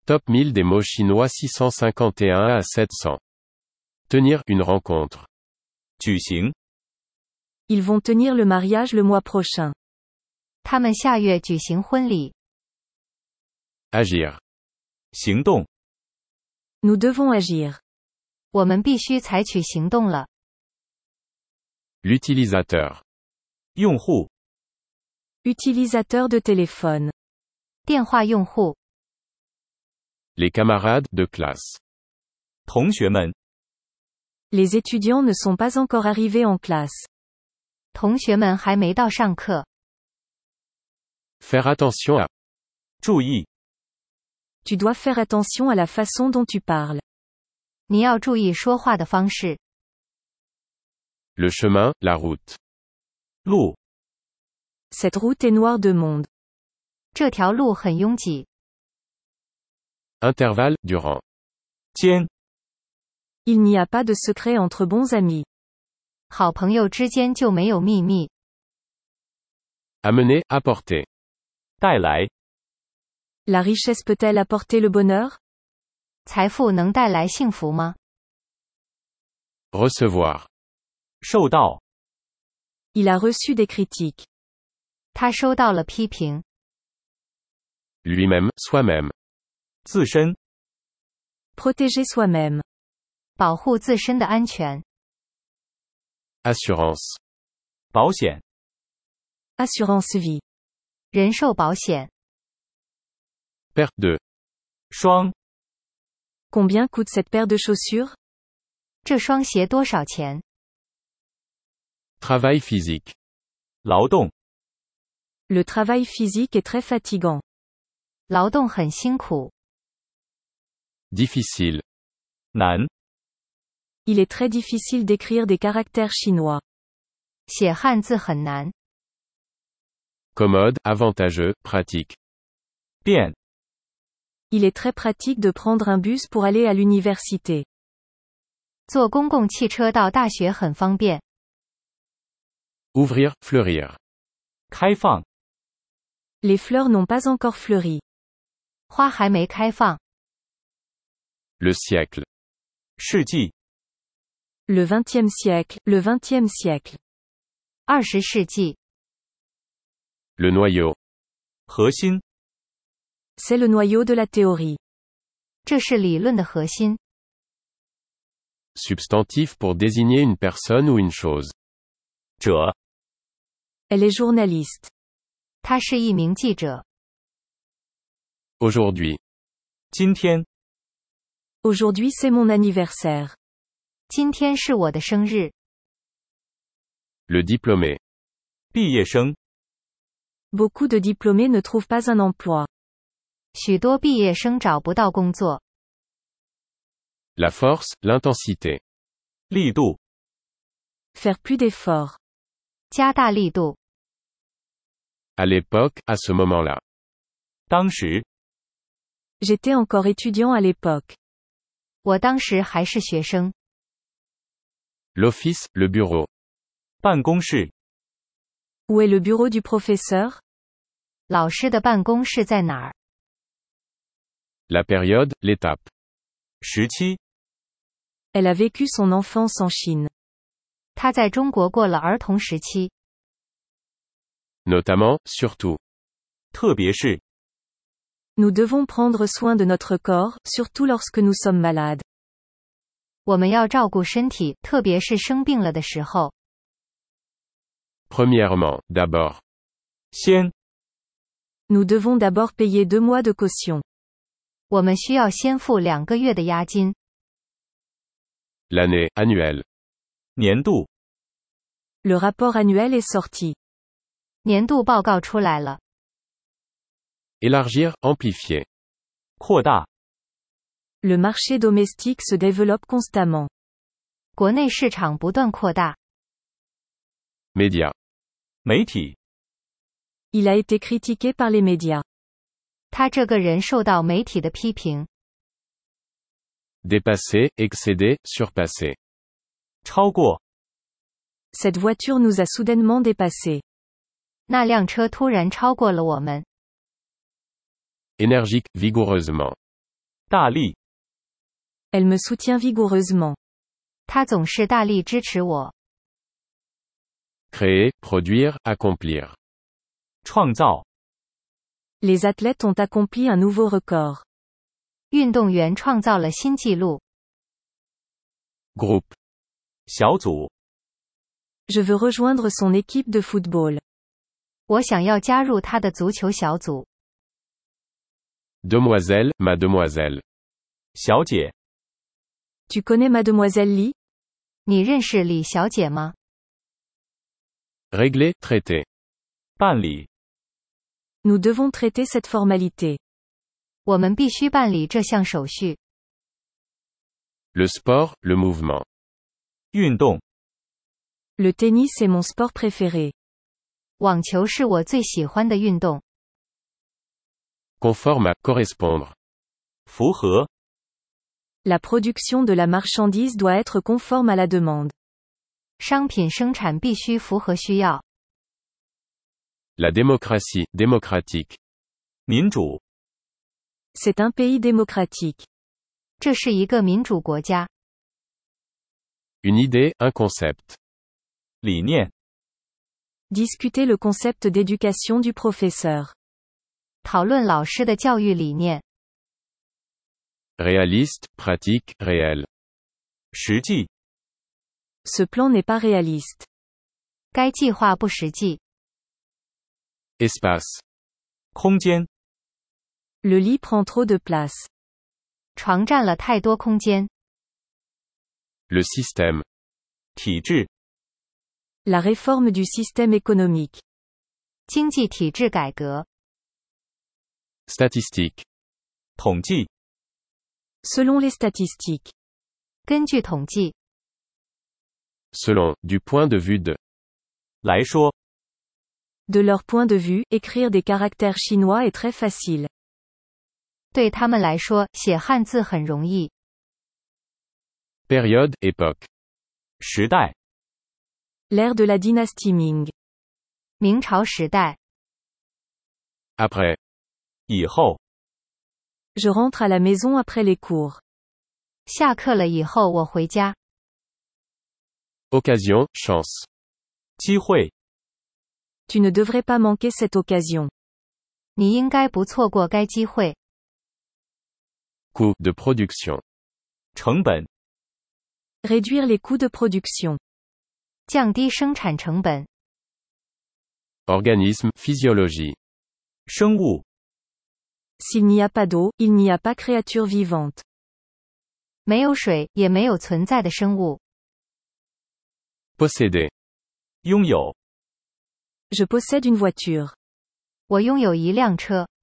Top 1000 des mots chinois 651 à 700. Tenir une rencontre. 举行， Ils vont tenir le mariage le mois prochain. 他们下月举行婚礼。 Agir. 行动， Nous devons agir. 我们必须采取行动了。 L'utilisateur. 用户， Utilisateur de téléphone. 电话用户， Les camarades de classe. 同学们， Les étudiants ne sont pas encore arrivés en classe. 同学们还没到上课。 Faire attention à. 注意， Tu dois faire attention à la façon dont tu parles. 你要注意说话的方式。 Le chemin, la route. 路， Cette route est noire de monde. 这条路很拥挤。 Intervalle, durant. 间， Il n'y a pas de secret entre bons amis. 好朋友之间就没有秘密。 Amener, apporter. 带来， La richesse peut-elle apporter le bonheur? 财富能带来幸福吗？ Recevoir. 受到， Il a reçu des critiques. 他收到了批评。 Lui-même, soi-même. 自身， Protéger soi-même. 保护自身的安全。 Assurance. 保险， Assurance vie. 人寿保险。 Perte de. 双， Combien coûte cette paire de chaussures? 这双鞋多少钱？ Travail physique. 劳动， Le travail physique est très fatigant. 劳动很辛苦。 Difficile. 难， Il est très difficile d'écrire des caractères chinois. 写汉字很难。 Commode, avantageux, pratique. 便， Il est très pratique de prendre un bus pour aller à l'université. 坐公共汽车到大学很方便。 Ouvrir, fleurir. 开放， Les fleurs n'ont pas encore fleuri. 花还没开放。 Le siècle. 世纪， Le 20e siècle, le 20e siècle. 20世纪， Le noyau. 核心， C'est le noyau de la théorie. 这是理论的核心。 Substantif pour désigner une personne ou une chose. 者， Elle est journaliste. 他是一名记者。 Aujourd'hui. 今天， Aujourd'hui c'est mon anniversaire. 今天是我的生日。 Le diplômé. 毕业生， Beaucoup de diplômés ne trouvent pas un emploi. 许多毕业生找不到工作。 La force, l'intensité. 力度， Faire plus d'efforts. 加大力度。 À l'époque, à ce moment-là. 当时， J'étais encore étudiant à l'époque. 我当时还是学生。 L'office, le bureau. 办公室， Où est le bureau du professeur? 老师的办公室在哪儿？ La période, l'étape. 时期， Elle a vécu son enfance en Chine. 他在中国过了儿童时期。 Notamment, surtout. 特别是， Nous devons prendre soin de notre corps, surtout lorsque nous sommes malades. 我们要照顾身体，特别是生病了的时候。 Premièrement, d'abord. 先， Nous devons d'abord payer 2 mois de caution. 我们需要先付2个月的押金。 L'année, annuelle. 年度， Le rapport annuel est sorti. 年度报告出来了。 Élargir, amplifier. 扩大， Le marché domestique se développe constamment. 国内市场不断扩大。 Média. 媒体， Il a été critiqué par les médias. 他这个人受到媒体的批评。 Dépasser, excéder, surpasser. 超过， Cette voiture nous a soudainement dépassés. 那辆车突然超过了我们。 Énergique, vigoureusement. 大力， Elle me soutient vigoureusement. 他总是大力支持我。 Créer, produire, accomplir. 创造， Les athlètes ont accompli un nouveau record. 运动员创造了新纪录。 Groupe. 小组， Je veux rejoindre son équipe de football. 我想要加入他的足球小组。 Demoiselle, mademoiselle. 小姐， Tu connais mademoiselle Li? 你认识李小姐吗？ Régler, traiter. 办理， Nous devons traiter cette formalité. 我们必须办理这项手续。 Le sport, le mouvement. 运动， Le tennis est mon sport préféré. 网球是我最喜欢的运动。 Conforme à, correspondre. 符合， La production de la marchandise doit être conforme à la demande. 商品生产必须符合需要。 La démocratie, démocratique. 民主， C'est un pays démocratique. 这是一个民主国家。 Une idée, un concept. 理念， Discuter le concept d'éducation du professeur. 讨论老师的教育理念。 Réaliste, pratique, réel. 实际， Ce plan n'est pas réaliste. 该计划不实际。 Espace. 空间， Le lit prend trop de place. 床占了太多空间。 Le système. 体制， La réforme du système économique. 经济体制改革。 Statistique. 统计， Selon les statistiques. 根据统计， Selon, du point de vue de. 来说， De leur point de vue, écrire des caractères chinois est très facile. 对他们来说，写汉字很容易。 Période, époque. 时代， L'ère de la dynastie Ming. 明朝时代， Après. 以后， Je rentre à la maison après les cours. 下课了以后我回家。 Occasion, chance. 机会， Tu ne devrais pas manquer cette occasion. 你应该不错过该机会。 Coût de production. 成本， Réduire les coûts de production. 降低生产成本。 Organisme, physiologie. 生物， S'il n'y a pas d'eau, il n'y a pas créature vivante. 没有水，也没有存在的生物。 Posséder. 拥有， Je possède une voiture. 我拥有一辆车。